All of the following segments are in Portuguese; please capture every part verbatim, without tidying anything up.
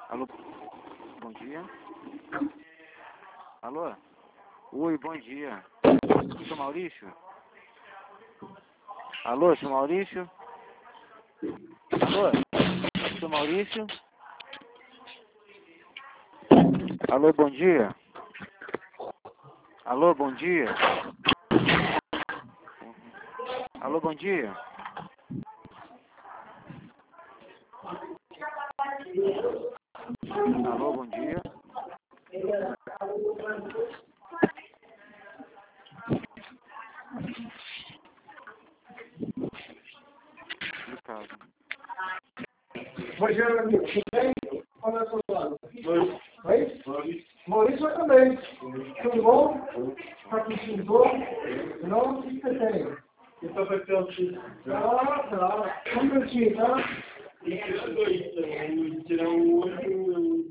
Alô, bom dia. Alô? Oi, bom dia. Sou Maurício? Alô, sou Maurício? Alô? Sou Maurício? Alô, bom dia. Alô, bom dia. Alô, bom dia. Alô, bom dia. Complicado. Bom dia, amigo. Tudo bem? Qual é o seu nome? Oi? Maurício também. Tudo bom? Está com bom? Não? O que você tem? Então vai ter o Ah, tá. Um minutinho, tá? tirar um outro.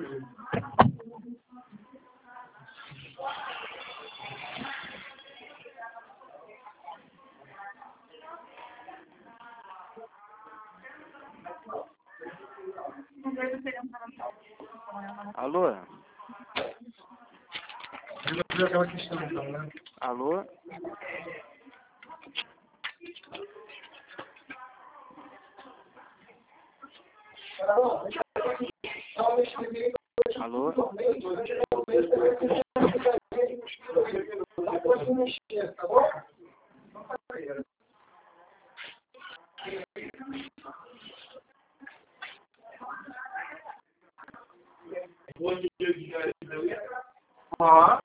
Alô? Resolveu aquela questão, então, né? Alô? Alô? Tá bom? Ah.